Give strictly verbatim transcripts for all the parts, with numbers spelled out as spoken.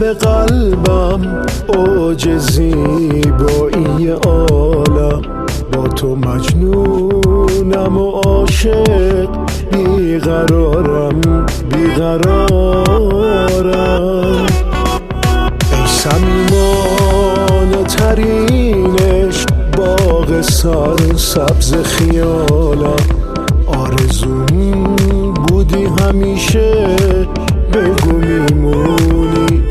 حال قلبم اوج زیبایی عالم، با تو مجنونم و عاشق، بیقرارم بیقرارم. ای صمیمانه ترینش باغ سر سبز خیالم، آرزوم بودی همیشه، بگو میمونی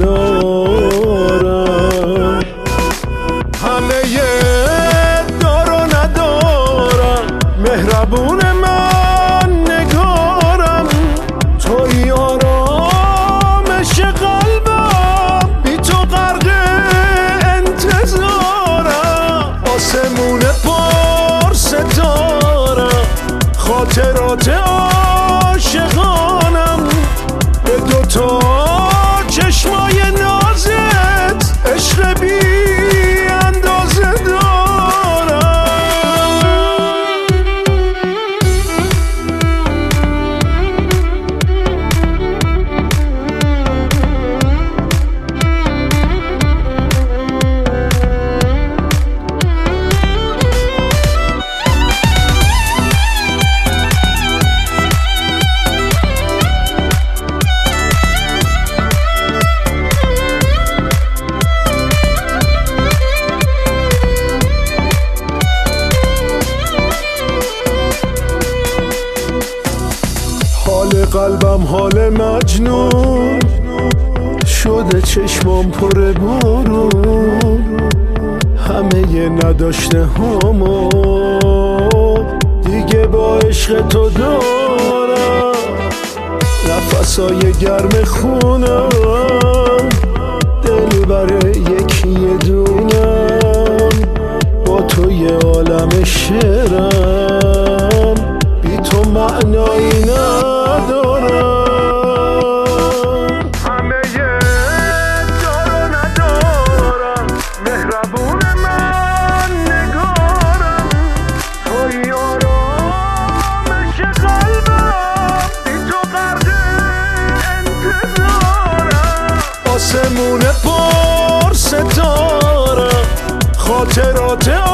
کنارم. همه دار و ندارم، مهربون من نگارم، توی آرامش قلبم، بی تو غرق انتظارم. آسمون پر ستاره، خاطرات عاشقانم، به دوتا چشمای نازت عشق بی اندازه دارم. حال قلبم حال مجنون شده، چشمام پر بارون، همه ی نداشته همو دیگه با عشق تو دارم. نفسای گرم خونم، دل بر یکی دونم، با تو یه عالم شعرم، بی تو معنایی ندارم. همه دار و ندارم، مهربون من نگارم، توی آرامش قلبم، بی تو غرق انتظارم. آسمون پر ستاره، خاطرات